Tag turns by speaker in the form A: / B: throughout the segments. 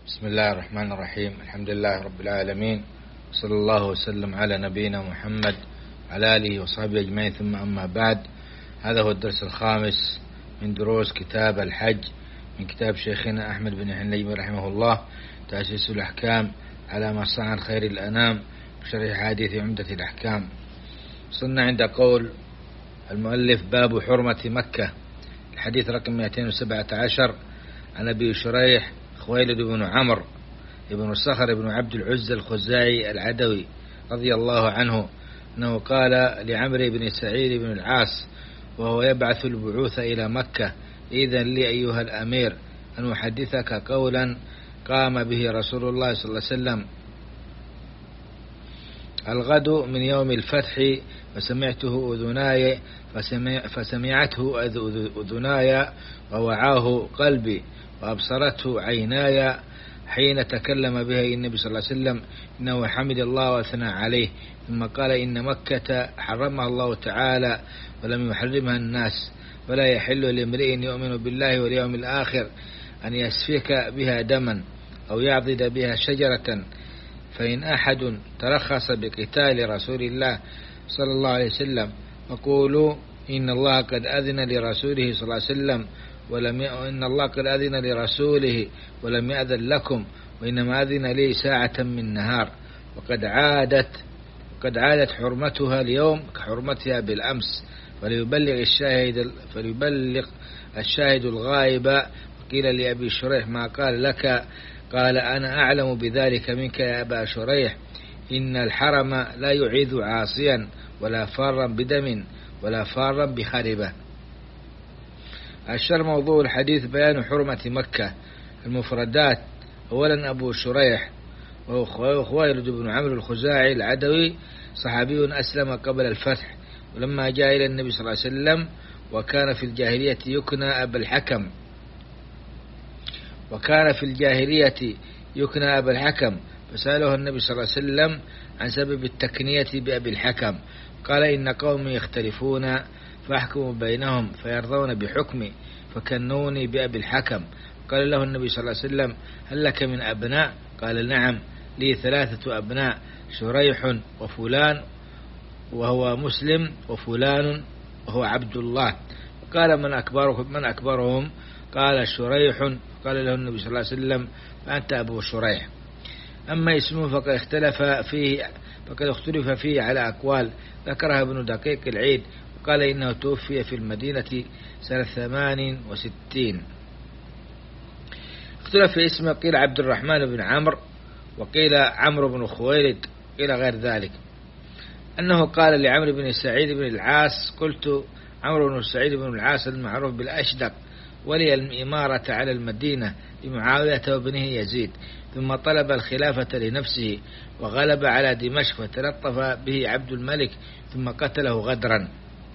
A: بسم الله الرحمن الرحيم. الحمد لله رب العالمين، صلى الله وسلم على نبينا محمد على آله وصحبه أجمعين، ثم أما بعد. هذا هو الدرس الخامس من دروس كتاب الحج من كتاب شيخنا أحمد بن النجمي رحمه الله، تأسيس الأحكام على ما صنع خير الأنام بشرح حديث عمدة الأحكام. صرنا عند قول المؤلف: باب حرمة مكة. الحديث رقم 217 عن أبي شريح خويلد بن عمرو بن صخر بن عبد العزى الخزاعي العدوي رضي الله عنه أنه قال لعمرو بن سعيد بن العاص وهو يبعث البعوث إلى مكة: إذن لي أيها الأمير أن أحدثك قولا قام به رسول الله صلى الله عليه وسلم الغد من يوم الفتح، فسمعته أذناي ووعاه قلبي وأبصرته عيناي حين تكلم بها النبي صلى الله عليه وسلم، إنه حمد الله وأثنى عليه، ثم قال: إن مكة حرمها الله تعالى ولم يحرمها الناس، ولا يحل لامرئ يؤمن بالله واليوم الآخر أن يسفك بها دما أو يعضد بها شجرة، فإن أحد ترخص بقتال رسول الله صلى الله عليه وسلم فقولوا إن الله قد أذن لرسوله صلى الله عليه وسلم إن الله قد أذن لرسوله ولم يأذن لكم، وإنما أذن لي ساعة من نهار، وقد عادت حرمتها اليوم كحرمتها بالأمس، فليبلغ الشاهد الغائب. وقيل لأبي شريح: ما قال لك؟ قال: أنا أعلم بذلك منك يا أبا شريح، إن الحرم لا يعيذ عاصيا ولا فارا بدم ولا فارا بخربة. الشر موضوع الحديث بيان حرمة مكة. المفردات: أولا أبو شريح وهو خويلد بن عمرو الخزاعي العدوي، صحابي أسلم قبل الفتح، ولما جاء إلى النبي صلى الله عليه وسلم وكان في الجاهلية يكنى أبا الحكم، فسأله النبي صلى الله عليه وسلم عن سبب التكنية بأبي الحكم، قال: إن قوم يختلفون فاحكموا بينهم فيرضون بحكمي فكنوني بأبي الحكم. قال له النبي صلى الله عليه وسلم: هل لك من أبناء؟ قال: نعم، لي 3 أبناء، شريح وفلان وهو مسلم، وفلان وهو عبد الله. قال: من أكبرهم؟ قال: شريح. قال له النبي صلى الله عليه وسلم: فأنت أبو شريح. أما اسمه فقد اختلف فيه على أقوال ذكرها ابن دقيق العيد، وقال إنه توفي في المدينة سنة 68. اختلف في اسمه، قيل عبد الرحمن بن عمرو، وقيل عمرو بن خويلد، قيل غير ذلك. أنه قال لعمرو بن سعيد بن العاص: قلت عمرو بن سعيد بن العاص المعروف بالأشدق ولي الإمارة على المدينة لمعاوية وابنه يزيد، ثم طلب الخلافة لنفسه وغلب على دمشق، فتلطف به عبد الملك ثم قتله غدرا.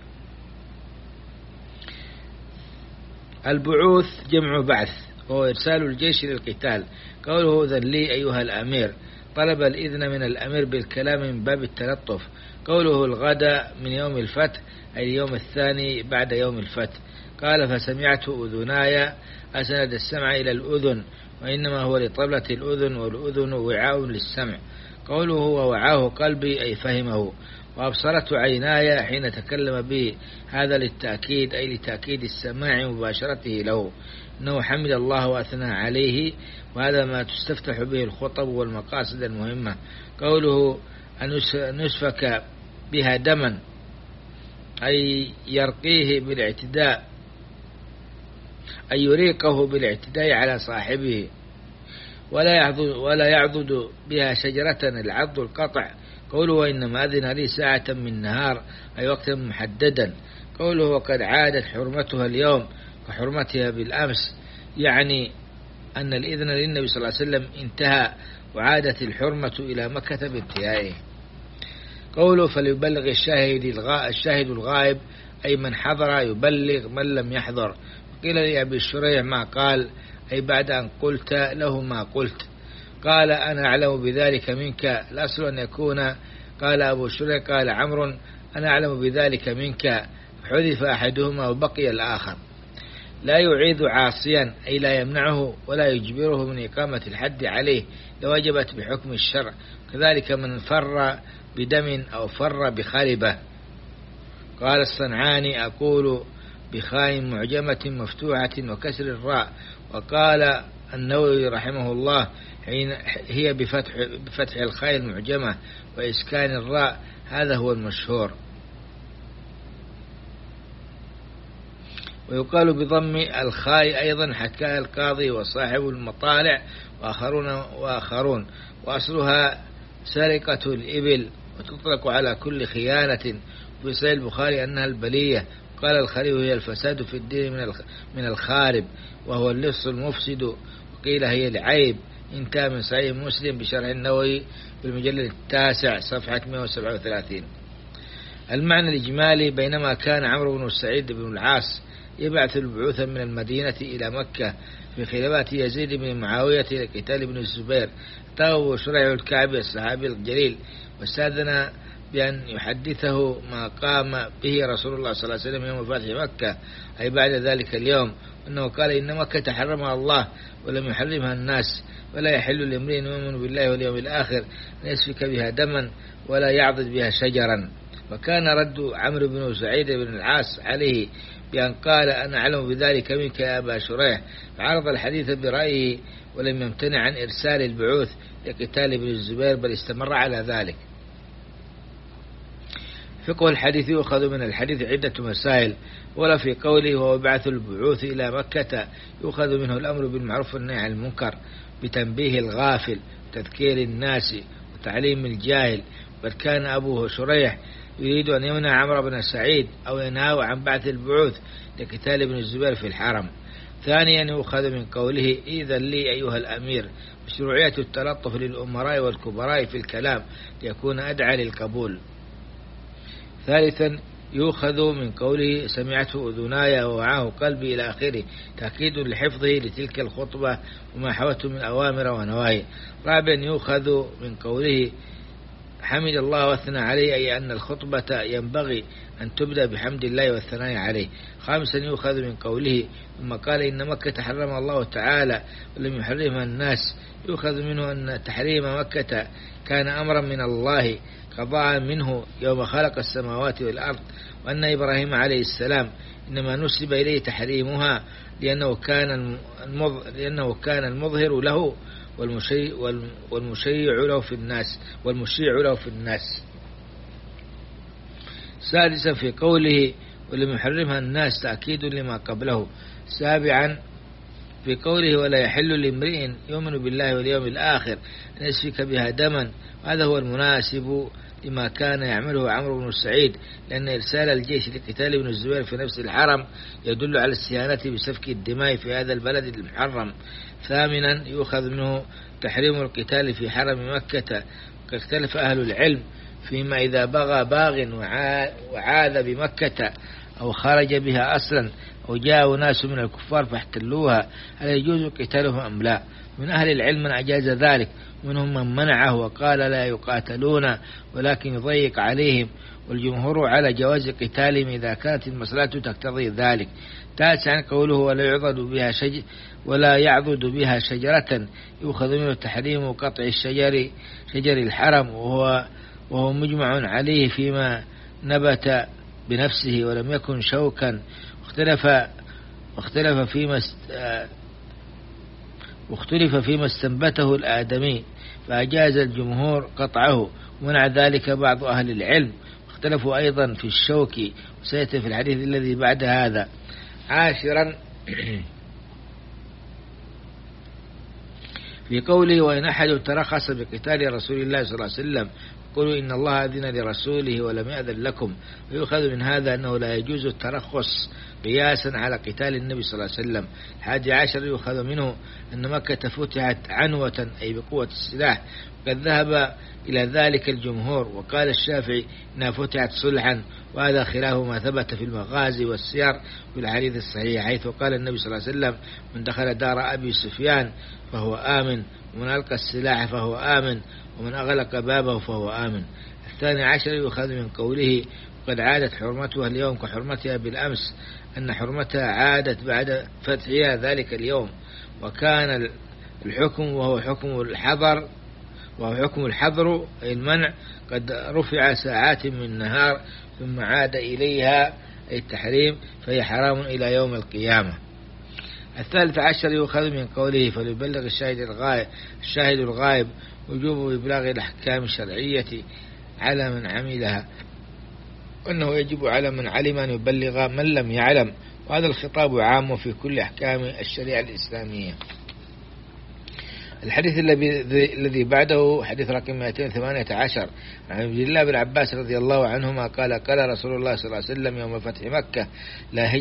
A: البعوث جمع بعث، وهو إرسال الجيش للقتال. قوله: إذن لي أيها الأمير، طلب الإذن من الأمير بالكلام من باب التلطف. قوله: الغد من يوم الفتح، أي اليوم الثاني بعد يوم الفتح. قال: فسمعت أذناي، أسند السمع إلى الأذن، وإنما هو لطبلة الأذن، والأذن وعاء للسمع. قوله: ووعاه قلبي، أي فهمه، وأبصرت عيناي حين تكلم به، هذا للتأكيد، أي لتأكيد السماع مباشرته له، إنه حمد الله وأثنى عليه، وهذا ما تستفتح به الخطب والمقاصد المهمة. قوله: أن نسفك بها دما، أي يرقيه بالاعتداء، أي يريقه بالاعتداء على صاحبه، ولا يعضد بها شجرة، العض القطع. قوله: وإنما أذن لي ساعة من نهار، أي وقتا محددا. قوله: وقد عادت حرمتها اليوم كحرمتها بالأمس، يعني أن الإذن للنبي صلى الله عليه وسلم انتهى، وعادت الحرمة إلى مكة بانتهائه. قوله: فليبلغ الشاهد الغائب، أي من حضر يبلغ من لم يحضر. قيل لأبي شريح: ما قال؟ أي بعد أن قلت له ما قلت. قال: أنا أعلم بذلك منك، الأصل أن يكون. قال أبو شريح: قال عمرو: أنا أعلم بذلك منك، حذف أحدهما وبقي الآخر. لا يعيد عاصيا أي لا يمنعه ولا يجبره من إقامة الحد عليه لوجبت بحكم الشرع. كذلك من فر بدم أو فر بخربة. قال الصنعاني: أقول بخاء معجمة مفتوحة وكسر الراء. وقال النووي رحمه الله: هي بفتح الخاء المعجمة وإسكان الراء، هذا هو المشهور. ويقال بضم الخاء أيضا، حكاه القاضي وصاحب المطالع وآخرون، وأصلها سرقة الإبل، وتطلق على كل خيانة. في صحيح البخاري أنها البلية. قال الخليل: هي الفساد في الدين من الخارب، وهو اللص المفسد. وقيل هي العيب. انتهى من صحيح مسلم بشرح النووي بالمجلد 9 صفحة 137. المعنى الإجمالي: بينما كان عمرو بن سعيد بن العاص يبعث البعوث من المدينة إلى مكة في خلافات يزيد بن معاوية لقتال ابن الزبير، أتاه شريح الكعبي الصحابي الجليل واستأذن بأن يحدثه ما قام به رسول الله صلى الله عليه وسلم يوم فتح مكة، أي بعد ذلك اليوم، أنه قال: إن مكة حرمها الله ولم يحرمها الناس، ولا يحل لامرئ يؤمن بالله واليوم الآخر أن يسفك بها دما ولا يعضد بها شجرا. وكان رد عمرو بن سعيد بن العاص عليه بأن قال: أنا أعلم بذلك منك يا أبا شريح، فعرض الحديث برأيه ولم يمتنع عن إرسال البعوث لقتال ابن الزبير، بل استمر على ذلك. فقه الحديث: يؤخذ من الحديث عدة مسائل. ولا في قوله: وهو بعث البعوث إلى مكة، يؤخذ منه الأمر بالمعروف والنهي عن المنكر بتنبيه الغافل وتذكير الناس وتعليم الجاهل. بل كان أبوه شريح يريد أن يمنع عمرو بن سعيد أو ينهاه عن بعث البعوث لقتال ابن الزبير في الحرم. ثانيا، يؤخذ من قوله: إذن لي أيها الأمير، مشروعية التلطف للأمراء والكبراء في الكلام ليكون أدعى للقبول. ثالثا، يؤخذ من قوله: سمعته أذناي ووعاه قلبي إلى آخره، تأكيد لحفظه لتلك الخطبة وما حوته من أوامر ونواهي. رابعا، يؤخذ من قوله: حمد الله واثنى عليه، أي أن الخطبة ينبغي أن تبدأ بحمد الله والثناء عليه. خامسا، يؤخذ من قوله: ثم قال: إن مكة حرمها الله تعالى ولم يحرمها الناس، يؤخذ منه أن تحريم مكة كان أمرا من الله قضاء منه يوم خلق السماوات والأرض، وأن إبراهيم عليه السلام إنما نسب إليه تحريمها لأنه كان المظهر له والمشيع له في الناس. سادسا، في قوله: ولم يحرمها الناس، تأكيد لما قبله. سابعا، في قوله: ولا يحل لامرئ يؤمن بالله واليوم الآخر أن يسفك بها دما، هذا هو المناسب لما كان يعمله عمرو بن سعيد، لأن إرسال الجيش لقتال ابن الزبير في نفس الحرم يدل على استهانة بسفك الدماء في هذا البلد المحرم. ثامنا، يؤخذ منه تحريم القتال في حرم مكة. قد اختلف أهل العلم فيما إذا بغى باغ وعاذ بمكة أو خرج بها أصلا أو جاء ناس من الكفار فاحتلوها، هل يجوز قتالهم أم لا؟ من أهل العلم من أجاز ذلك، منهم من منعه وقال لا يقاتلون ولكن يضيق عليهم، والجمهور على جواز قتالهم إذا كانت المصلحة تقتضي ذلك. تاسعا، قوله: ولا يعضد بها شجرة، يؤخذ منه تحريم قطع شجر الحرم، وهو مجمع عليه فيما نبت بنفسه ولم يكن شوكا. واختلف فيما استنبته الآدمي، فأجاز الجمهور قطعه، ومنع ذلك بعض أهل العلم. اختلفوا أيضا في الشوك، وسيأتي في الحديث الذي بعد هذا. عاشرا، في قوله: وإن أحد ترخص بقتال رسول الله صلى الله عليه وسلم قولوا إن الله أذن لرسوله ولم يأذن لكم. ويؤخذ من هذا أنه لا يجوز الترخص قياسا على قتال النبي صلى الله عليه وسلم. 11، يؤخذ منه أن مكة فتحت عنوة أي بقوة السلاح، وقد ذهب إلى ذلك الجمهور، وقال الشافعي إنها فتحت صلحا، وهذا خلاف ما ثبت في المغازي والسير في الحديث الصحيح، حيث قال النبي صلى الله عليه وسلم: من دخل دار أبي سفيان فهو آمن، ومن ألقى السلاح فهو آمن، ومن أغلق بابه فهو آمن. 12، يؤخذ من قوله: قد عادت حرمتها اليوم كحرمتها بالأمس، أن حرمتها عادت بعد فتحها ذلك اليوم. وكان الحكم وهو حكم الحظر أي المنع قد رفع ساعات من النهار ثم عاد إليها أي التحريم، فهي حرام إلى يوم القيامة. 13 يؤخذ من قوله فليبلغ الشاهد الغائب وجوب إبلاغ الأحكام الشرعية على من عملها، وأنه يجب على من علم أن يبلغ من لم يعلم، وهذا الخطاب عام في كل أحكام الشريعة الإسلامية. الحديث الذي بعده حديث رقم 218 عن عبد الله بن عباس رضي الله عنهما قال قال رسول الله صلى الله عليه وسلم يوم فتح مكة لا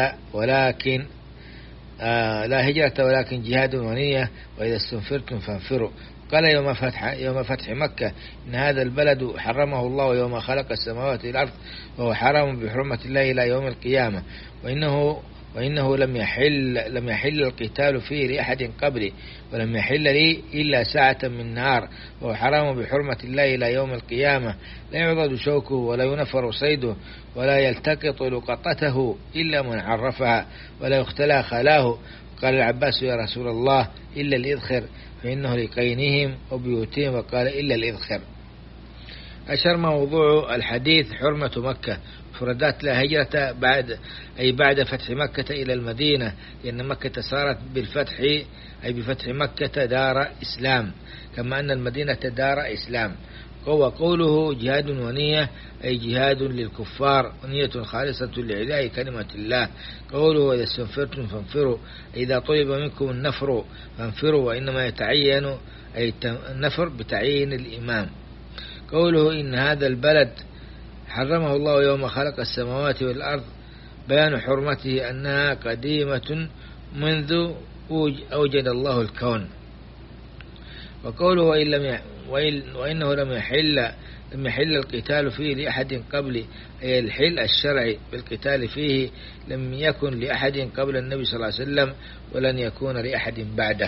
A: هجرة ولكن جهاد ونية، وإذا استنفرتم فانفروا. قال يوم فتح مكة إن هذا البلد حرمه الله يوم خلق السماوات والأرض، وهو حرام بحرمة الله إلى يوم القيامة، وإنه لم يحل القتال فيه لأحد قبلي، ولم يحل لي إلا ساعة من نهار، وهو حرام بحرمة الله إلى يوم القيامة، لا يعضد شوكه ولا ينفر صيده ولا يلتقط لقطته إلا من عرفها ولا يختلى خلاه. قال العباس يا رسول الله إلا الإذخر فإنه لقينهم وبيوتهم، وقال إلا الإذخر. أشر موضوع الحديث حرمة مكة، مفردات لا هجرة بعد فتح مكة إلى المدينة، لأن مكة صارت بالفتح أي بفتح مكة دار إسلام، كما أن المدينة دار إسلام. وقوله جهاد ونية أي جهاد للكفار ونية خالصة لإعلاء كلمة الله. قوله إذا استنفرتم فانفروا، إذا طلب منكم النفر فانفروا، وإنما يتعين أي النفر بتعيين الإمام. قوله إن هذا البلد حرمه الله يوم خلق السماوات والأرض، بيان حرمته أنها قديمة منذ أوجد الله الكون. وقوله وإنه لم يحل القتال فيه لأحد قبل، أي الحل الشرعي بالقتال فيه لم يكن لأحد قبل النبي صلى الله عليه وسلم ولن يكون لأحد بعده.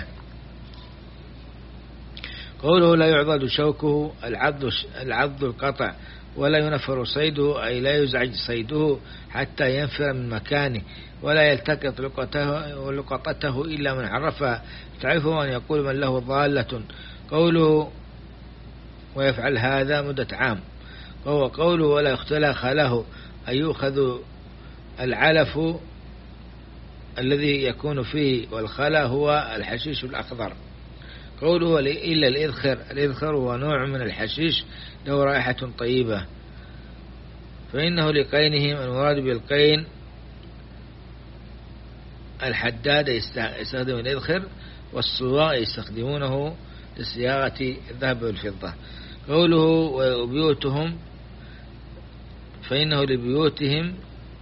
A: قوله لا يعضد شوكه العض القطع، ولا ينفر صيده أي لا يزعج صيده حتى ينفر من مكانه، ولا يلتقط لقطته إلا من عرفها، تعرفه أن يقول من له ضالة. قوله ويفعل هذا مدة عام. وهو قوله ولا يختلى خاله أي يؤخذ العلف الذي يكون فيه، والخلا هو الحشيش الأخضر. قوله إلا الإذخر هو نوع من الحشيش له رائحة طيبة، فإنه لقينهم، المراد بالقين الحداد يستخدم الإذخر، والصواء يستخدمونه لصياغة الذهب والفضة. قوله وبيوتهم فإنه لبيوتهم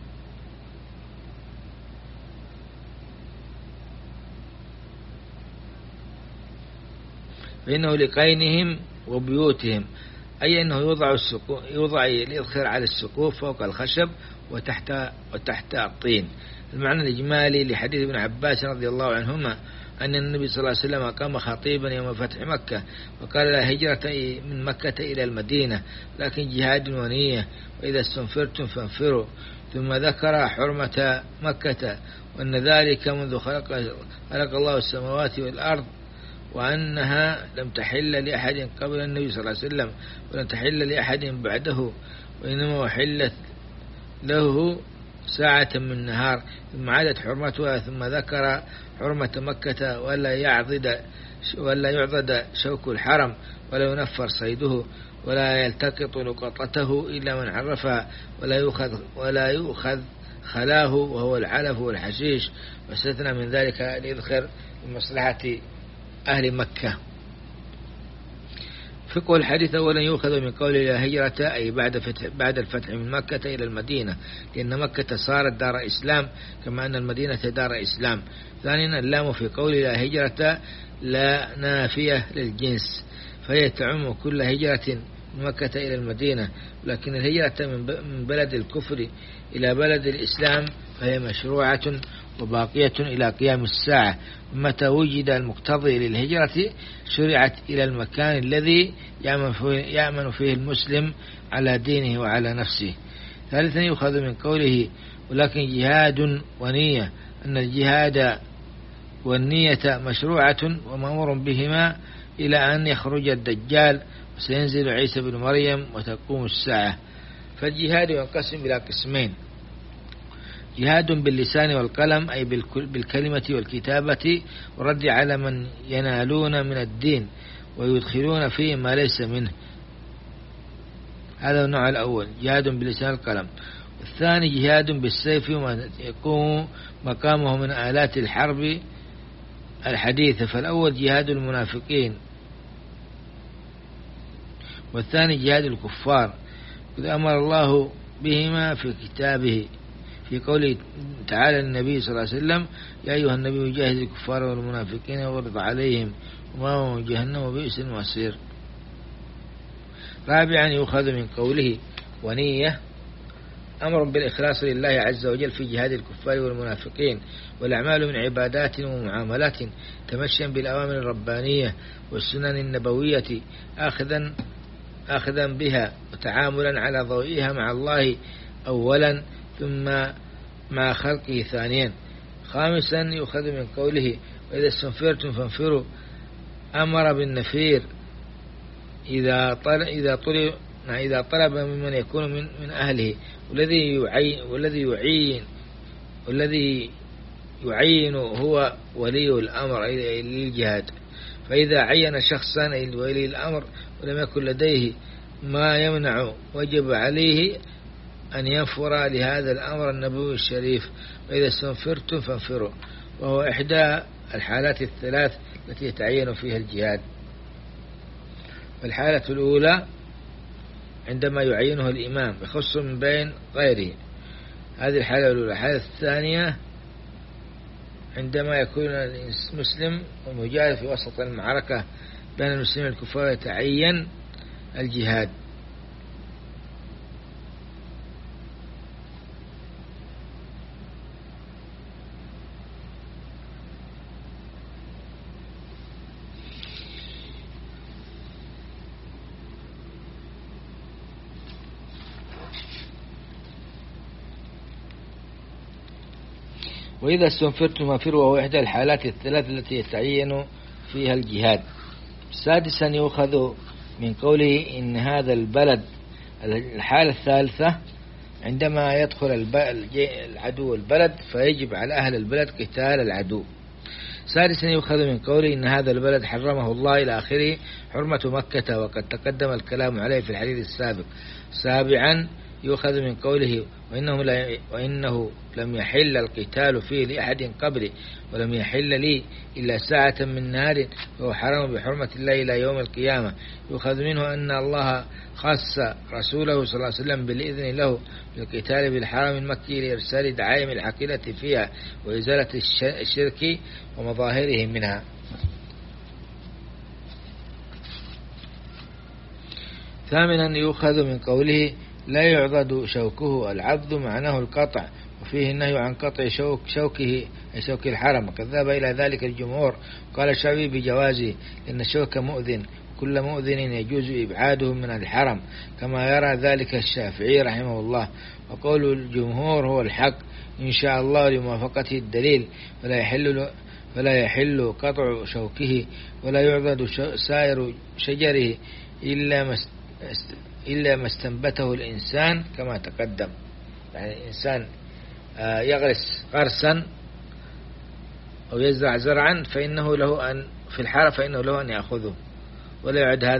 A: فإنه لقينهم وبيوتهم، أي أنه يوضع الإذخر على السقوف فوق الخشب وتحت الطين. المعنى الإجمالي لحديث ابن عباس رضي الله عنهما أن النبي صلى الله عليه وسلم قام خطيبا يوم فتح مكة وقال لا هجرة من مكة إلى المدينة لكن جهاد ونية، وإذا استنفرتم فانفروا، ثم ذكر حرمة مكة وأن ذلك منذ خلق الله السماوات والأرض، وأنها لم تحل لأحد قبل النبي صلى الله عليه وسلم ولم تحل لأحد بعده، وإنما حلت له ساعة من نهار، ثم عادت حرمتها، ثم ذكر حرمة مكة ولا يعضد شوك الحرم ولا ينفر صيده ولا يلتقط لقطته إلا من عرفها ولا يؤخذ خلاه وهو العلف والحشيش، واستثنى من ذلك الإذخر لمصلحة أهل مكة. فقه الحديث أولا يؤخذ من قول لا هجرة أي بعد الفتح من مكة إلى المدينة، لأن مكة صارت دار إسلام كما أن المدينة دار إسلام. ثانيا اللام في قول لا هجرة لا نافية للجنس، فهي تعم كل هجرة من مكة إلى المدينة، لكن الهجرة من بلد الكفر إلى بلد الإسلام فهي مشروعة وباقية إلى قيام الساعة، متى وجد المقتضي للهجرة شرعت إلى المكان الذي يأمن فيه المسلم على دينه وعلى نفسه. ثالثا يؤخذ من قوله ولكن جهاد ونية أن الجهاد والنية مشروعة ومأمور بهما إلى أن يخرج الدجال وسينزل عيسى بن مريم وتقوم الساعة. فالجهاد ينقسم إلى قسمين: جهاد باللسان والقلم أي بالكلمة والكتابة ورد على من ينالون من الدين ويدخلون فيه ما ليس منه، هذا النوع الأول جهاد باللسان والقلم. والثاني جهاد بالسيف وما يقوم مقامه من آلات الحرب الحديثة، فالأول جهاد المنافقين والثاني جهاد الكفار، إذ أمر الله بهما في كتابه في قوله تعالى للنبي صلى الله عليه وسلم: يا أيها النبي جاهد الكفار والمنافقين واغلظ عليهم ومأواهم جهنم وبئس المصير. رابعا يؤخذ من قوله ونية أمر بالإخلاص لله عز وجل في جهاد الكفار والمنافقين، والأعمال من عبادات ومعاملات تمشيا بالأوامر الربانية والسنن النبوية آخذا بها وتعاملا على ضوئها مع الله أولا ثم مع خلقه ثانيا. خامسا يؤخذ من قوله وإذا استنفرتم فانفروا أمر بالنفير إذا طلب ممن يكون من أهله والذي يعين هو ولي الأمر للجهاد. فإذا عين شخصا ولي الأمر ولم يكن لديه ما يمنع وجب عليه أن ينفر لهذا الأمر النبوي الشريف: وإذا استنفرتم فانفروا، وهو إحدى الحالات الثلاث التي يتعين فيها الجهاد. الحالة الأولى عندما يعينه الإمام يخص من بين غيره، هذه الحالة الأولى. الحالة الثانية عندما يكون المسلم ومجاهد في وسط المعركة بين المسلمين والكفار يتعين الجهاد. وإذا استنفرتم فانفروا، وهو إحدى الحالات الثلاث التي يتعين فيها الجهاد. سادسا يؤخذ من قوله إن هذا البلد، الحالة الثالثة عندما يدخل العدو البلد فيجب على أهل البلد قتال العدو. سادسا يؤخذ من قوله إن هذا البلد حرمه الله إلى آخره حرمة مكة، وقد تقدم الكلام عليه في الحديث السابق. سابعا يؤخذ من قوله وإنه لم يحل القتال فيه لأحد قبلي ولم يحل لي إلا ساعة من نار، وهو حرام بحرمة الله إلى يوم القيامة. يؤخذ منه أن الله خص رسوله صلى الله عليه وسلم بالإذن له بالقتال بالحرم المكي لإرسال دعائم العقيدة فيها وإزالة الشرك ومظاهره منها. ثامنا يؤخذ من قوله لا يعضد شوكه، العضد معناه القطع، وفيه النهي عن قطع شوكه أي شوك الحرم، وقد ذهب إلى ذلك الجمهور. قال الشافعي بجوازه لأن الشوك مؤذن، كل مؤذن يجوز إبعاده من الحرم، كما يرى ذلك الشافعي رحمه الله. وقول الجمهور هو الحق إن شاء الله لموافقته الدليل، ولا يحل قطع شوكه ولا يعضد سائر شجره إلا ما استنبته الإنسان كما تقدم. يعني الإنسان يغرس غرسا أو يزرع زرعا فإنه له أن في الحرم فإنه له أن يأخذه، ولا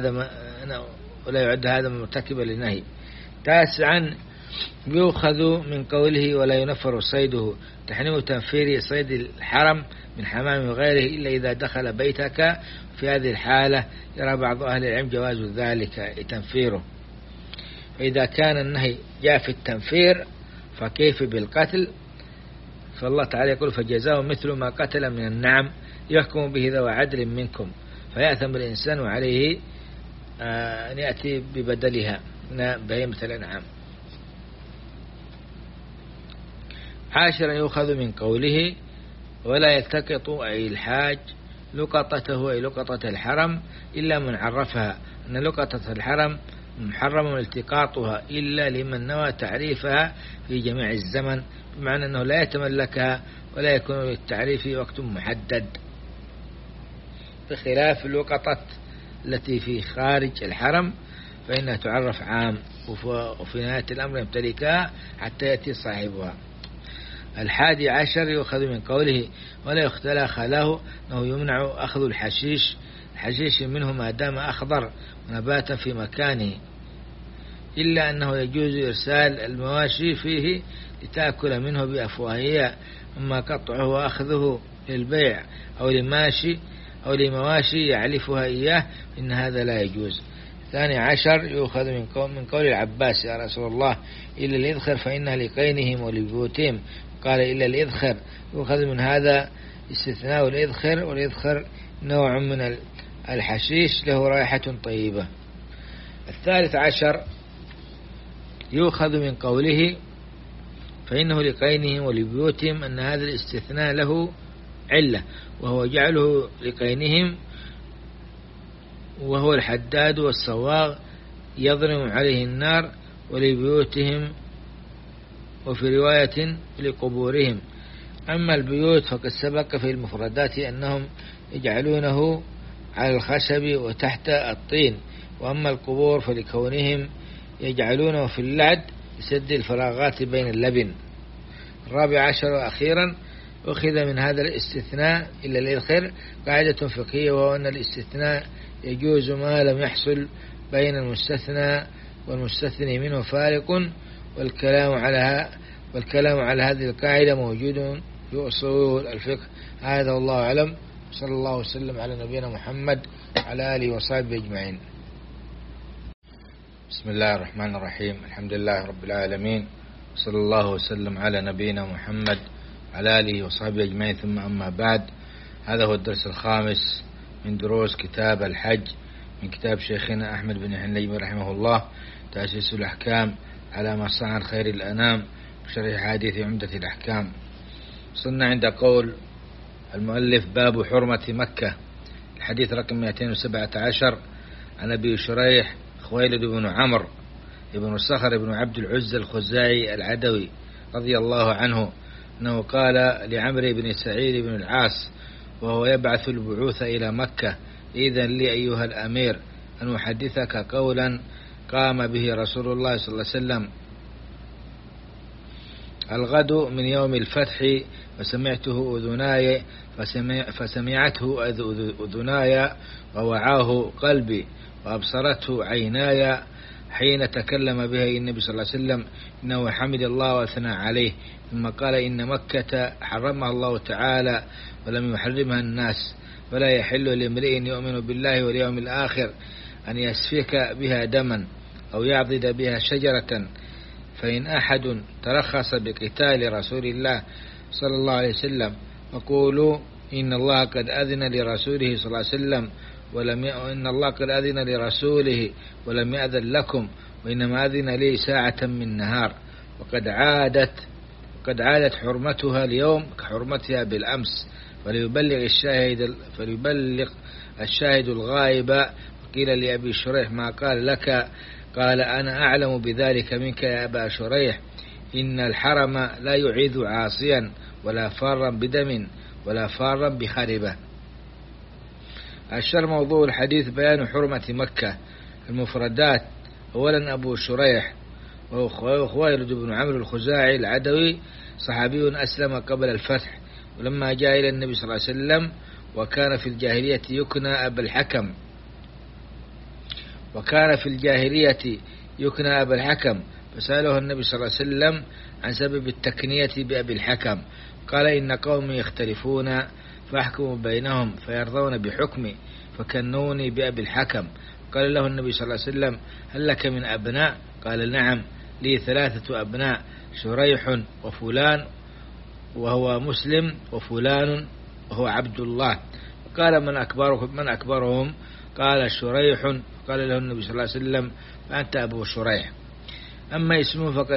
A: يعد هذا مرتكبا للنهي. تاسعا يؤخذ من قوله ولا ينفر صيده، تحريم تنفير صيد الحرم من حمام وغيره إلا إذا دخل بيتك. في هذه الحالة يرى بعض أهل العلم جواز ذلك تنفيره. فإذا كان النهي جاء في التنفير فكيف بالقتل؟ فالله تعالى يقول فجزاء مثل ما قتل من النعم يحكم به ذو عدل منكم، فيأثم الإنسان وعليه أن يأتي ببدلها بهيمة الأنعام. عاشرا يؤخذ من قوله ولا يلتقط أي الحاج لقطته أي لقطة الحرم إلا من عرفها، أن لقطة الحرم محرم التقاطها إلا لمن نوى تعريفها في جميع الزمن، بمعنى أنه لا يتملكها ولا يكون للتعريف وقت محدد، بخلاف اللقطة التي في خارج الحرم فإنها تعرف عام، وفي نهاية الأمر يمتلكها حتى يأتي صاحبها. 11 يؤخذ من قوله ولا يختلى له أنه يمنع أخذ الحشيش منه ما دام أخضر ونباتا في مكانه، إلا أنه يجوز إرسال المواشي فيه لتأكل منه بأفواهها، أما قطعه وأخذه للبيع أو لمواشي يعلفها إياه إن هذا لا يجوز. 12 يؤخذ من قول العباس يا رسول الله إلا الإذخر فإنها لقينهم ولبيوتهم، قال إلا الإذخر، يؤخذ من هذا استثناء الإذخر، والإذخر نوع من الحشيش له رائحة طيبة. 13 يؤخذ من قوله فإنه لقينهم ولبيوتهم أن هذا الاستثناء له علة، وهو جعله لقينهم وهو الحداد والصواغ يضرم عليه النار، ولبيوتهم وفي رواية لقبورهم. أما البيوت فقد سبق في المفردات أنهم يجعلونه على الخشب وتحت الطين، وأما القبور فلكونهم يجعلونه في اللعد لسد الفراغات بين اللبن. 14 وأخيرا أخذ من هذا الاستثناء إلا الإذخر قاعدة فقهية، وهو أن الاستثناء يجوز ما لم يحصل بين المستثنى والمستثني منه فارق، والكلام على هذه القاعدة موجود في أصول الفقه. هذا والله أعلم، صلى الله وسلم على نبينا محمد على آله وصحبه أجمعين. بسم الله الرحمن الرحيم، الحمد لله رب العالمين، صلى الله وسلم على نبينا محمد على آله وصحبه أجمعين، ثم أما بعد. هذا هو الدرس الخامس من دروس كتاب الحج من كتاب شيخنا أحمد بن حنيم رحمه الله، تأسيس الأحكام على ما صح عن خير الأنام بشرح حديث عمدة الأحكام. صلنا عند قول المؤلف باب حرمة مكة، الحديث رقم 217 عن أبي شريح خويلد بن عمرو بن صخر بن عبد العزى الخزاعي العدوي رضي الله عنه أنه قال لعمرو بن سعيد بن العاص وهو يبعث البعوث إلى مكة: إذن لي أيها الأمير أن أحدثك قولا قام به رسول الله صلى الله عليه وسلم الغد من يوم الفتح، فسمعته أذناي ووعاه قلبي وأبصرته عيناي حين تكلم بها النبي صلى الله عليه وسلم إنه حمد الله وأثنى عليه، ثم قال إن مكة حرمها الله تعالى ولم يحرمها الناس، ولا يحل لامرئ يؤمن بالله واليوم الآخر أن يسفك بها دما أو يعضد بها شجرة، فإن أحد ترخص بقتال رسول الله صلى الله عليه وسلم فقولوا إن الله قد أذن لرسوله صلى الله عليه وسلم إن الله قد أذن لرسوله ولم يأذن لكم، وإنما أذن لي ساعة من نهار، وقد عادت حرمتها اليوم كحرمتها بالأمس، فليبلغ الشاهد الغائب. وقيل لأبي شريح ما قال لك؟ قال أنا أعلم بذلك منك يا أبا شريح، إن الحرم لا يعيذ عاصيا ولا فارا بدم ولا فارا بخربة. الشر موضوع الحديث بيان حرمة مكة. المفردات: أولا أبو شريح وهو خويلد بن عمرو الخزاعي العدوي، صحابي أسلم قبل الفتح، ولما جاء إلى النبي صلى الله عليه وسلم وكان في الجاهلية يكنى أبا الحكم، فسأله النبي صلى الله عليه وسلم عن سبب التكنية بأبي الحكم، قال إن قومي يختلفون فأحكم بينهم فيرضون بحكمي فكنوني بأبي الحكم. قال له النبي صلى الله عليه وسلم هل لك من أبناء؟ قال نعم لي 3 أبناء، شريح وفلان وهو مسلم وفلان وهو عبد الله. قال من أكبرهم؟ قال شريح. قال له النبي صلى الله عليه وسلم فأنت أبو شريح. أما اسمه فقد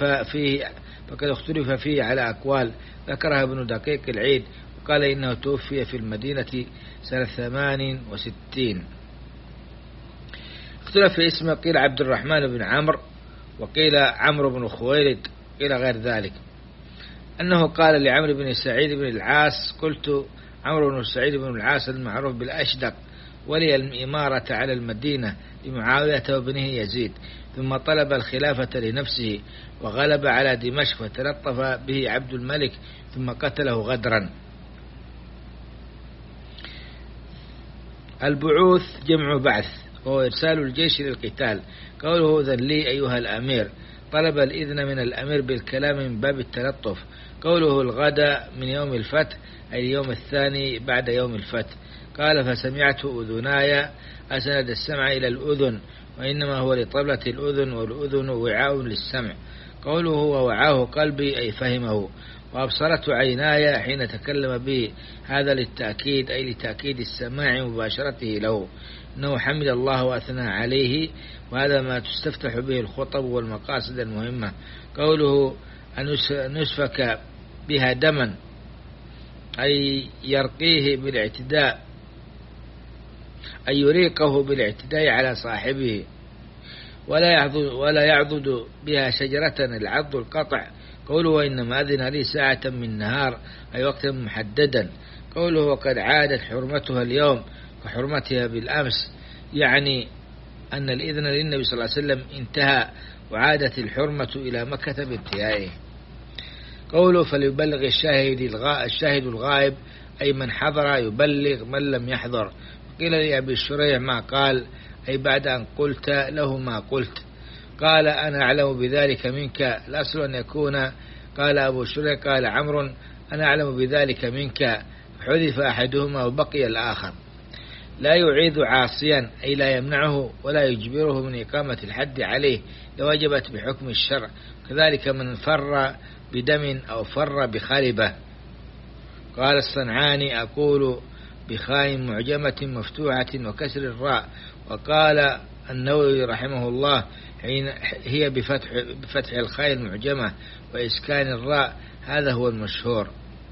A: اختلف فيه على أقوال، ذكرها ابن دقيق العيد وقال إنه توفي في المدينة سنة 68. اختلف في اسمه، قيل عبد الرحمن بن عمرو، وقيل عمرو بن خويلد، قيل غير ذلك، أنه قال لعمرو بن سعيد بن العاص: قلت عمرو بن سعيد بن العاص المعروف بالأشدق ولي الإمارة على المدينة لمعاوية وابنه يزيد، ثم طلب الخلافة لنفسه وغلب على دمشق فتلطف به عبد الملك ثم قتله غدرا. البعوث جمع بعث، وهو إرسال الجيش للقتال. قوله: إذن لي أيها الأمير، طلب الإذن من الأمير بالكلام من باب التلطف. قوله: الغد من يوم الفتح، أي اليوم الثاني بعد يوم الفتح. قال: فسمعت أذناي، أسند السمع إلى الأذن، وإنما هو لطبلة الأذن، والأذن وعاء للسمع. قوله: ووعاه قلبي، أي فهمه. وأبصرت عيناي حين تكلم به، هذا للتأكيد، أي لتأكيد السماع مباشرته له، إنه حمد الله وأثنى عليه، وهذا ما تستفتح به الخطب والمقاصد المهمة. قوله: أن يسفك بها دما، أي يرقيه بالاعتداء، أي يريقه بالاعتداء على صاحبه. ولا يعضد بها شجرة، العض القطع. قوله: وإنما أذن لي ساعة من نهار، أي وقتا محددا. قوله: وقد عادت حرمتها اليوم كحرمتها بالأمس، يعني أن الإذن للنبي صلى الله عليه وسلم انتهى، وعادت الحرمة إلى مكة بانتهائه. قوله: فليبلغ الشاهد الغائب، أي من حضر يبلغ من لم يحضر. قيل لأبي شريح ما قال، أي بعد أن قلت له ما قلت. قال: أنا أعلم بذلك منك، الأصل أن يكون قال أبو شريح قال عمرو: أنا أعلم بذلك منك، حذف أحدهما وبقي الآخر. لا يعيذ عاصيا، أي لا يمنعه ولا يجبره من إقامة الحد عليه لوجبت بحكم الشرع. كذلك من فر بدم أو فر بخربة. قال الصنعاني: أقول بخاء معجمة مفتوحة وكسر الراء. وقال النووي رحمه الله: هي بفتح الخاء المعجمة وإسكان الراء، هذا هو المشهور.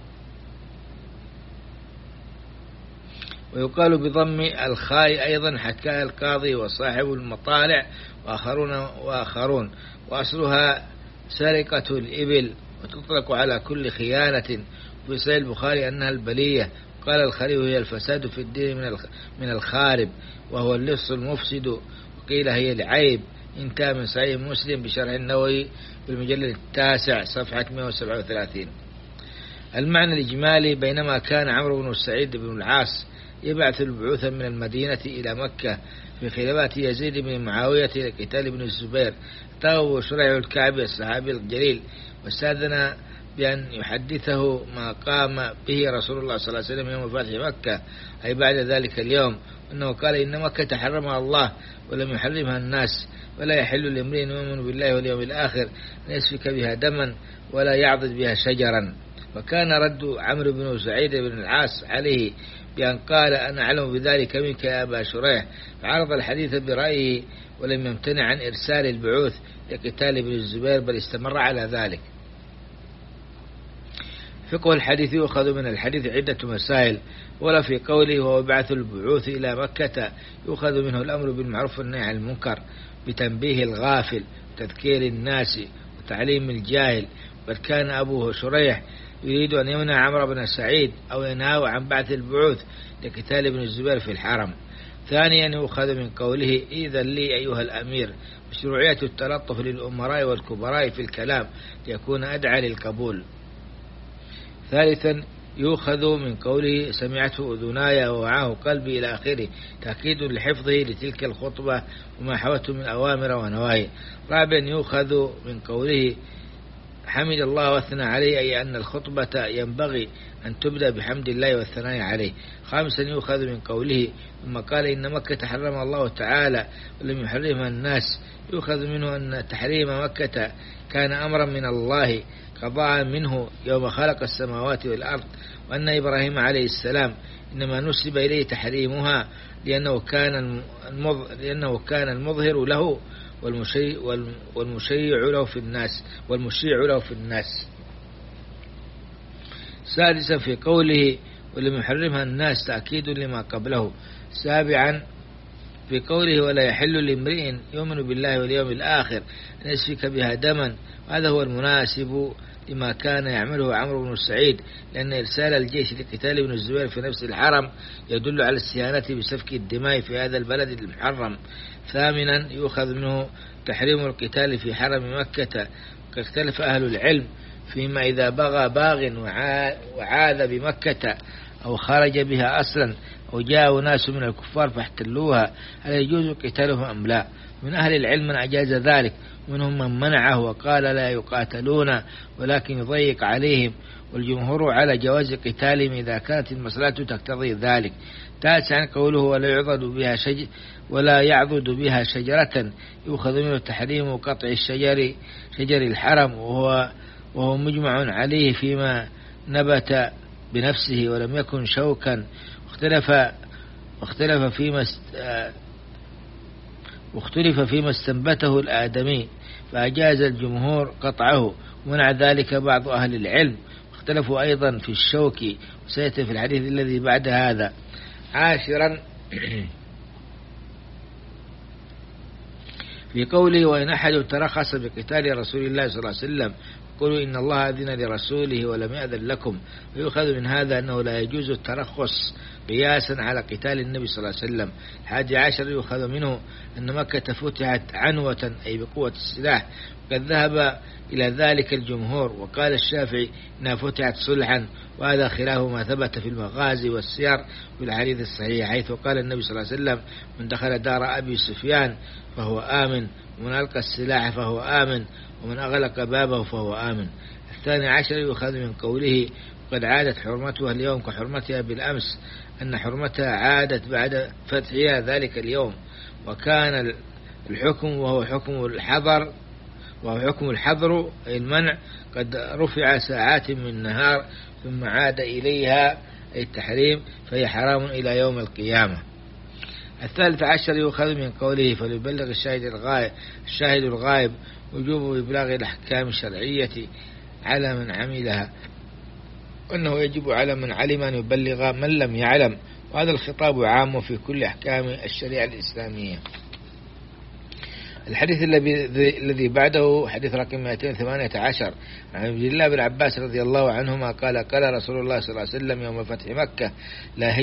A: ويقال بضم الخاء أيضا، حكى القاضي وصاحب المطالع وآخرون، وأصلها سرقة الإبل، وتطلق على كل خيانة. في صحيح البخاري أنها البلية. قال الخليل: هي الفساد في الدين من الخارب، وهو اللص المفسد. وقيل هي العيب. انتهى من صحيح مسلم بشرح النووي بالمجلد 9 صفحة 137. المعنى الإجمالي: بينما كان عمرو بن سعيد بن العاص يبعث البعوث من المدينة إلى مكة في خلافات يزيد بن معاوية لقتال ابن الزبير، أتاه شريح الكعبي الصحابي الجليل واستأذن بأن يحدثه ما قام به رسول الله صلى الله عليه وسلم يوم فتح مكة، أي بعد ذلك اليوم، أنه قال: إن مكة حرمها الله ولم يحرمها الناس، ولا يحل لامرئ يؤمن بالله واليوم الآخر أن يسفك بها دما ولا يعضد بها شجرا. وكان رد عمرو بن سعيد بن العاص عليه بأن قال: أنا أعلم بذلك منك يا أبا شريح، فعرض الحديث برأيه ولم يمتنع عن إرسال البعوث لقتال ابن الزبير، بل استمر على ذلك. فقه الحديث: يؤخذ من الحديث عدة مسائل. ولا في قوله: وهو بعث البعوث إلى مكة، يؤخذ منه الأمر بالمعروف والنهي عن المنكر بتنبيه الغافل وتذكير الناس وتعليم الجاهل. بل كان أبوه شريح يريد أن يمنع عمرو بن سعيد أو ينهاه عن بعث البعوث لقتال ابن الزبير في الحرم. ثانيا: يؤخذ من قوله: إذن لي أيها الأمير، مشروعية التلطف للأمراء والكبراء في الكلام ليكون أدعى للقبول. ثالثا: يؤخذ من قوله: سمعته أذناي ووعاه قلبي إلى آخره، تأكيد لحفظه لتلك الخطبة وما حوته من أوامر ونواهي. رابعا: يؤخذ من قوله: حمد الله واثنى عليه، أي أن الخطبة ينبغي أن تبدأ بحمد الله والثناء عليه. خامسا: يؤخذ من قوله: ثم قال: إن مكة حرم الله تعالى ولم يحرمها الناس، يؤخذ منه أن تحريم مكة كان أمرا من الله قضاء منه يوم خلق السماوات والأرض، وأن إبراهيم عليه السلام إنما نسب إليه تحريمها لأنه كان المظهر له والمشيع له في الناس. سادسا: في قوله: ولم يحرمها الناس، تأكيد لما قبله. سابعا: في قوله ولا يحل لامرئ يؤمن بالله واليوم الآخر أن يسفك بها دما، وهذا هو المناسب لما كان يعمله عمرو بن سعيد، لأن إرسال الجيش لقتال ابن الزبير في نفس الحرم يدل على استهانته بسفك الدماء في هذا البلد المحرم. ثامنا يؤخذ منه تحريم القتال في حرم مكة، وقد اختلف أهل العلم فيما إذا بغى باغ وعاذ بمكة أو خرج بها أصلا أو جاء ناس من الكفار فاحتلوها هل يجوز قتالهم أم لا؟ من أهل العلم من أجاز ذلك، ومنهم من منعه وقال لا يقاتلون ولكن يضيق عليهم، والجمهور على جواز قتالهم إذا كانت المصلحة تقتضي ذلك. تاسعا قوله ولا يعضد بها شجرة يؤخذ منه تحريم قطع شجر الحرم، وهو مجمع عليه فيما نبت بنفسه ولم يكن شوكا، واختلف فيما استنبته الآدمي فأجاز الجمهور قطعه، ومنع ذلك بعض أهل العلم، واختلفوا أيضا في الشوك، وسيأتي في الحديث الذي بعد هذا. عاشرا في قوله وإن أحد ترخص بقتال رسول الله صلى الله عليه وسلم قولوا إن الله أذن لرسوله ولم يأذن لكم، ويؤخذ من هذا أنه لا يجوز الترخص قياسا على قتال النبي صلى الله عليه وسلم. 11 يؤخذ منه أن مكة فتحت عنوة أي بقوة السلاح، وقد ذهب إلى ذلك الجمهور، وقال الشافعي إنها فتحت صلحا، وهذا خلاف ما ثبت في المغازي والسير والحديث الصحيح، حيث قال النبي صلى الله عليه وسلم من دخل دار أبي سفيان فهو آمن، ومن ألقى السلاح فهو آمن، ومن أغلق بابه فهو آمن. 12 يؤخذ من قوله وقد عادت حرمتها اليوم كحرمتها بالأمس، أن حرمتها عادت بعد فتحها ذلك اليوم، وكان الحكم وهو حكم الحظر أي المنع قد رفع ساعات من النهار ثم عاد إليها أي التحريم، فهي حرام إلى يوم القيامة. 13 يؤخذ من قوله فليبلغ الشاهد الغائب وجوب إبلاغ الأحكام الشرعية على من عملها، وأنه يجب على من علم أن يبلغ من لم يعلم، وهذا الخطاب عام في كل أحكام الشريعة الإسلامية. الحديث الذي بعده حديث رقم 218 عن عبد الله بن عباس رضي الله عنهما قال قال رسول الله صلى الله عليه وسلم يوم فتح مكة لا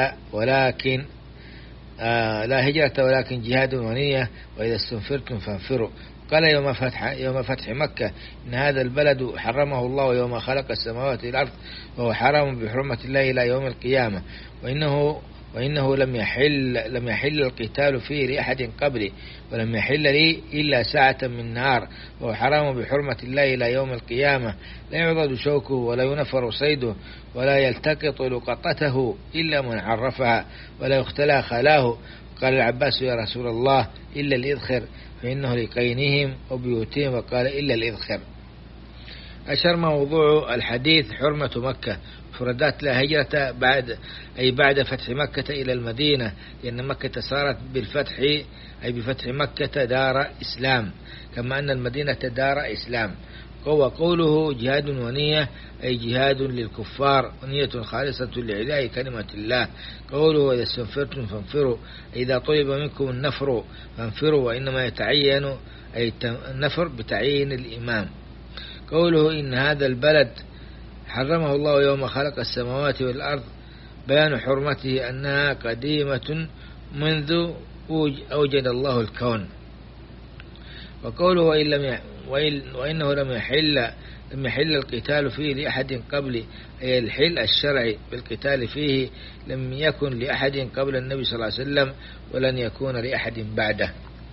A: هجرة ولكن جهاد ونية، وإذا استنفرتم فانفروا. قال يوم فتح مكة إن هذا البلد حرمه الله يوم خلق السماوات والأرض، وهو حرام بحرمة الله إلى يوم القيامة، وإنه لم يحل القتال فيه لأحد قبلي، ولم يحل لي إلا ساعة من نهار، وهو حرام بحرمة الله إلى يوم القيامة، لا يعضد شوكه ولا ينفر صيده ولا يلتقط لقطته إلا من عرفها ولا يختلى خلاه. قال العباس يا رسول الله إلا الإذخر فإنه لقينهم وبيوتهم، وقال إلا الإذخر. أشهر موضوع الحديث حرمة مكة، مفردات لا هجرة بعد فتح مكة إلى المدينة، لأن مكة صارت بالفتح أي بفتح مكة دار إسلام، كما أن المدينة دار إسلام. وقوله جهاد ونية أي جهاد للكفار ونية خالصة لإعلاء كلمة الله. قوله إذا استنفرتم فانفروا إذا طلب منكم النفر فانفروا، وإنما يتعين أي النفر بتعيين الإمام. قوله إن هذا البلد حرمه الله يوم خلق السماوات والأرض بيان حرمته أنها قديمة منذ أوجد الله الكون. وقوله وإنه لم يحل القتال فيه لأحد قبل أي الحل الشرعي بالقتال فيه لم يكن لأحد قبل النبي صلى الله عليه وسلم ولن يكون لأحد بعده.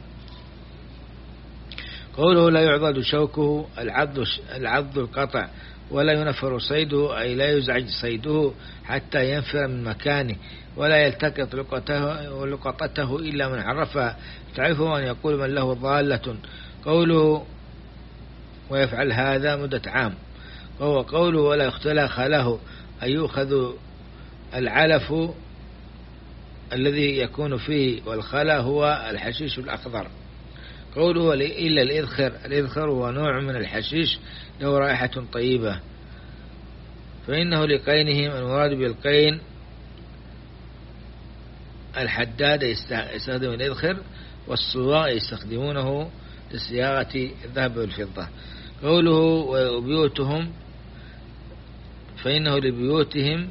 A: قوله لا يعضد شوكه العض القطع، ولا ينفر صيده أي لا يزعج صيده حتى ينفر من مكانه، ولا يلتقط لقطته إلا من عرفها، تعرفه أن يقول من له ضالة. قوله ويفعل هذا مدة عام. وهو قوله ولا يختلى خله أي يؤخذ العلف الذي يكون فيه، والخلا هو الحشيش الأخضر. قوله إلا الإذخر هو نوع من الحشيش له رائحة طيبة، فإنه لقينهم، المراد بالقين الحداد يستخدم الإذخر، والصواء يستخدمونه لصياغة الذهب والفضة. قوله وبيوتهم فإنه لبيوتهم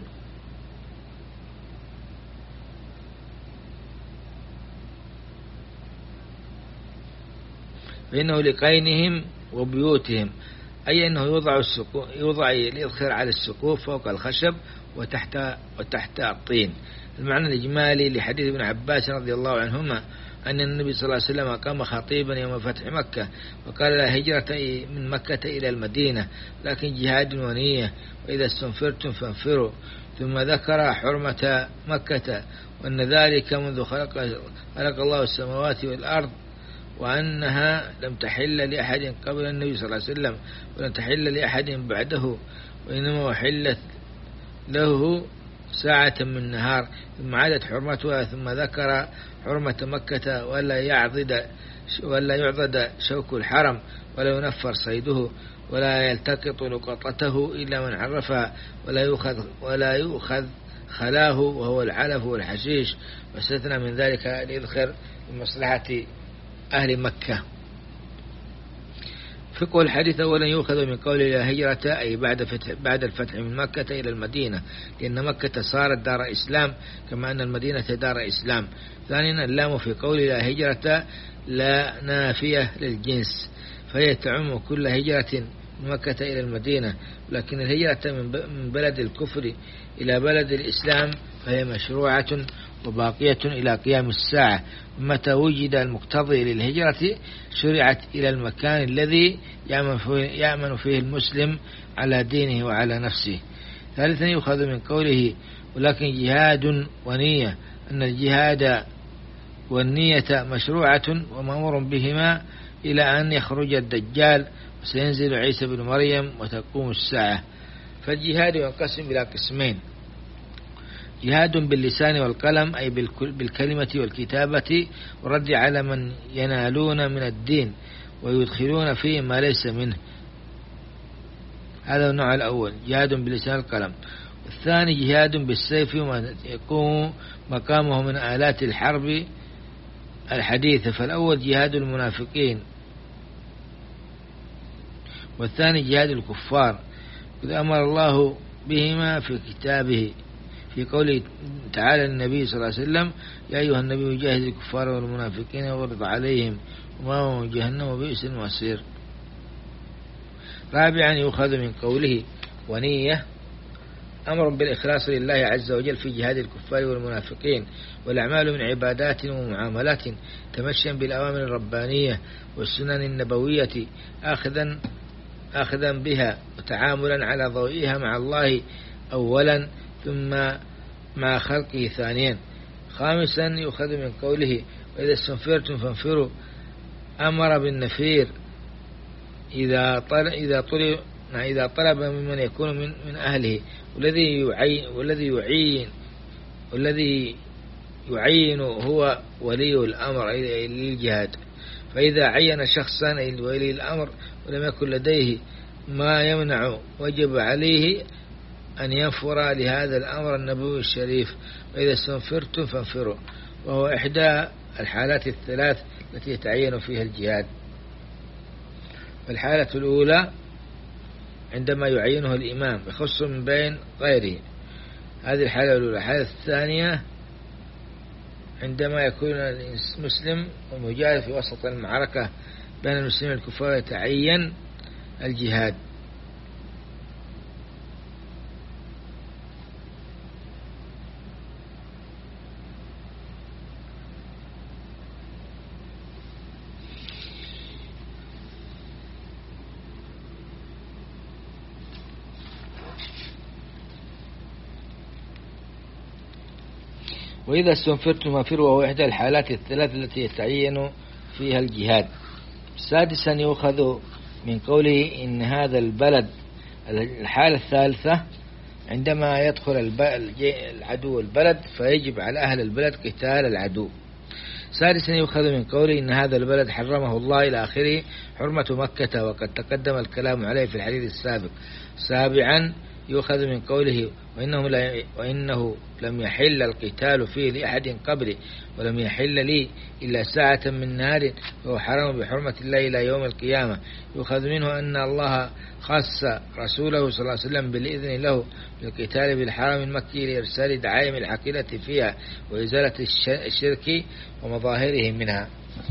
A: فإنه لقينهم وبيوتهم، أي أنه يوضع الإذخر على السقوف فوق الخشب وتحت الطين. المعنى الإجمالي لحديث ابن عباس رضي الله عنهما أن النبي صلى الله عليه وسلم قام خطيبا يوم فتح مكة وقال لا هجرة من مكة إلى المدينة لكن جهاد ونية، وإذا استنفرتم فانفروا، ثم ذكر حرمة مكة وأن ذلك منذ خلق الله السماوات والأرض، وأنها لم تحل لأحد قبل النبي صلى الله عليه وسلم ولم تحل لأحد بعده، وإنما حلت له ساعة من نهار، ثم عادت حرمتها، ثم ذكر حرمة مكة ولا يعضد شوك الحرم ولا ينفر صيده ولا يلتقط لقطته إلا من عرفها ولا يؤخذ خلاه وهو العلف والحشيش، واستثنى من ذلك الإذخر لمصلحة أهل مكة. فقه الحديث أولا يؤخذ من قول لا هجرة أي بعد الفتح من مكة إلى المدينة، لأن مكة صارت دار إسلام كما أن المدينة دار إسلام. ثانيا اللام في قول لا هجرة لا نافية للجنس، فهي تعم كل هجرة من مكة إلى المدينة، لكن الهجرة من بلد الكفر إلى بلد الإسلام فهي مشروعة وباقية إلى قيام الساعة، متى وجد المقتضي للهجرة شرعت إلى المكان الذي يأمن فيه المسلم على دينه وعلى نفسه. ثالثا يؤخذ من قوله ولكن جهاد ونية أن الجهاد والنية مشروعة ومأمور بهما إلى أن يخرج الدجال وسينزل عيسى بن مريم وتقوم الساعة. فالجهاد ينقسم إلى قسمين: جهاد باللسان والقلم أي بالكلمة والكتابة ورد على من ينالون من الدين ويدخلون فيه ما ليس منه، هذا النوع الأول جهاد باللسان والقلم. والثاني جهاد بالسيف وما يقوم مقامه من آلات الحرب الحديثة، فالأول جهاد المنافقين والثاني جهاد الكفار، إذ أمر الله بهما في كتابه في قوله تعالى للنبي صلى الله عليه وسلم يا أيها النبي جاهد الكفار والمنافقين واغلظ عليهم ومأواهم جهنم وبئس المصير. رابعا يؤخذ من قوله ونية أمر بالإخلاص لله عز وجل في جهاد الكفار والمنافقين، والأعمال من عبادات ومعاملات تمشيا بالأوامر الربانية والسنن النبوية آخذا بها وتعاملا على ضوئها مع الله أولا ثم مع خلقه ثانيا. خامسا يؤخذ من قوله وإذا استنفرتم فانفروا، أمر بالنفير إذا طلب ممن يكون من أهله، والذي يعين هو ولي الأمر للجهاد، فإذا عين شخصا ولي الأمر ولم يكن لديه ما يمنع وجب عليه أن ينفر لهذا الأمر النبوي الشريف وإذا استنفرتم فانفروا، وهو إحدى الحالات الثلاث التي يتعين فيها الجهاد. الحالة الأولى عندما يعينه الإمام يخص من بين غيره، هذه الحالة الأولى. الحالة الثانية عندما يكون المسلم والمجاهد في وسط المعركة بين المسلمين والكفار يتعين الجهاد. وإذا استنفرتم فانفروا، وهو إحدى الحالات الثلاث التي يتعين فيها الجهاد. سادسا يؤخذ من قوله إن هذا البلد، الحالة الثالثة عندما يدخل العدو البلد فيجب على أهل البلد قتال العدو. سادسا يؤخذ من قوله إن هذا البلد حرمه الله إلى آخره حرمة مكة، وقد تقدم الكلام عليه في الحديث السابق. سابعا يؤخذ من قوله وإنه لم يحل القتال فيه لأحد قبلي ولم يحل لي إلا ساعة من نهار وهو حرام بحرمة الله إلى يوم القيامة. يؤخذ منه أن الله خص رسوله صلى الله عليه وسلم بالإذن له للقتال بالحرم المكي لإرسال دعائم العقيدة فيها وإزالة الشرك ومظاهره منها.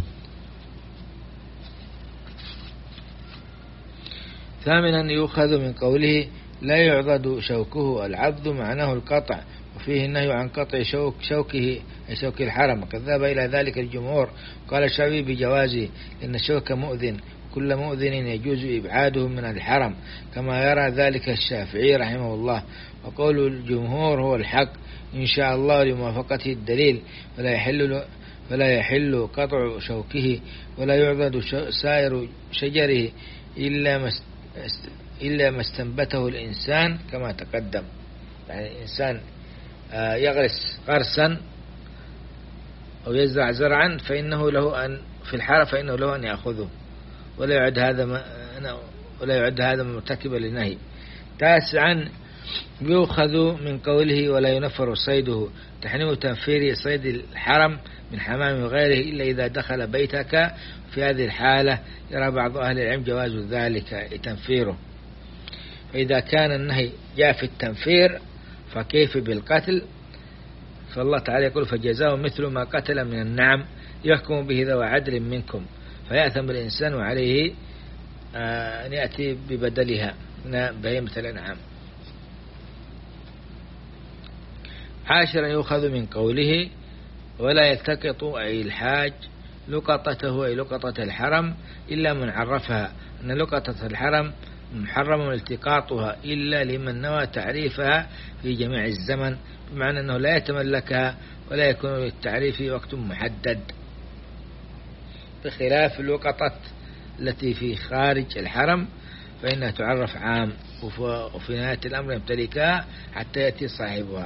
A: ثامنا يؤخذ من قوله لا يعضد شوكه العبد معناه القطع، وفيه النهي عن قطع شوكه أي شوك الحرم، كذب إلى ذلك الجمهور. قال الشافعي بجوازه لأن الشوك مؤذن، كل مؤذن يجوز إبعاده من الحرم، كما يرى ذلك الشافعي رحمه الله. وقول الجمهور هو الحق إن شاء الله لموافقته الدليل، فلا يحل قطع شوكه ولا يعضد سائر شجره إلا ما استنبته الإنسان كما تقدم. يعني الإنسان يغرس غرسا أو يزرع زرعا فإنه له أن في الحرم فإنه له أن يأخذه ولا يعد هذا مرتكبا للنهي. تاسعا يؤخذ من قوله ولا ينفر صيده تحريم تنفير صيد الحرم من حمام وغيره إلا إذا دخل بيتك. في هذه الحالة يرى بعض أهل العلم جواز ذلك تنفيره. فإذا كان النهي جاء في التنفير فكيف بالقتل؟ فالله تعالى يقول فجزاء مثل ما قتل من النعم يحكم به ذو عدل منكم فيأثم الإنسان وعليه أن يأتي ببدلها من بهيمة الأنعام. عاشرا يؤخذ من قوله ولا يلتقط أي الحاج لقطته أي لقطة الحرم إلا من عرفها، أن لقطة الحرم محرم التقاطها إلا لمن نوى تعريفها في جميع الزمن، بمعنى أنه لا يتملكها ولا يكون للتعريف وقت محدد، بخلاف اللقطة التي في خارج الحرم فإنها تعرف عام وفي نهاية الأمر يمتلكها حتى يأتي صاحبها.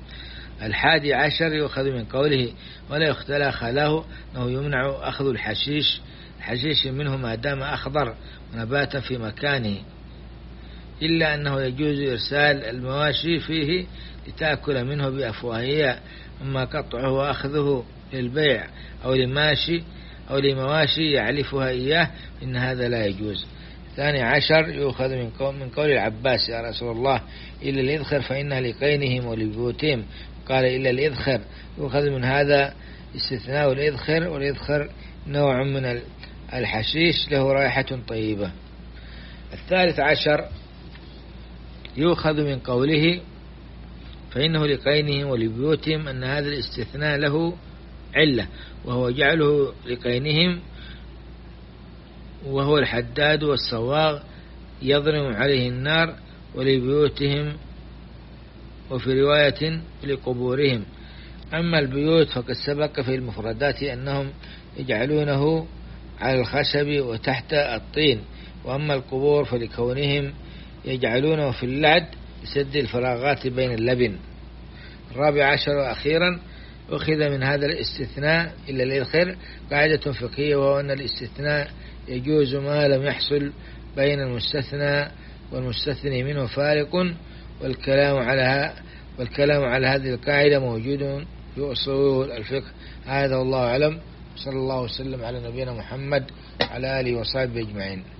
A: 11 يؤخذ من قوله ولا يختلى خلاه أنه يمنع أخذ الحشيش منه ما دام أخضر ونباتا في مكانه، إلا أنه يجوز إرسال المواشي فيه لتأكل منه بأفواهها، أما قطعه وأخذه للبيع أو لماشي أو لمواشي يعلفها إياه إن هذا لا يجوز. 12 يؤخذ من قول العباس يا رسول الله إلا الإذخر فإنها لقينهم ولبيوتهم، قال إلا الإذخر. يؤخذ من هذا استثناء الإذخر، والإذخر نوع من الحشيش له رائحة طيبة. 13 يؤخذ من قوله فإنه لقينهم ولبيوتهم أن هذا الاستثناء له علة، وهو جعله لقينهم وهو الحداد والصواغ يضرم عليه النار، ولبيوتهم وفي رواية لقبورهم. أما البيوت فقد سبق في المفردات أنهم يجعلونه على الخشب وتحت الطين، وأما القبور فلكونهم يجعلونه في اللعد لسد الفراغات بين اللبن. 14 وأخيرا أخذ من هذا الاستثناء إلا الإذخر قاعدة فقهية، وهو أن الاستثناء يجوز ما لم يحصل بين المستثنى والمستثني منه فارق، والكلام على هذه القاعدة موجود في أصول الفقه. هذا والله أعلم، صلى الله وسلم على نبينا محمد على آله وصحبه أجمعين.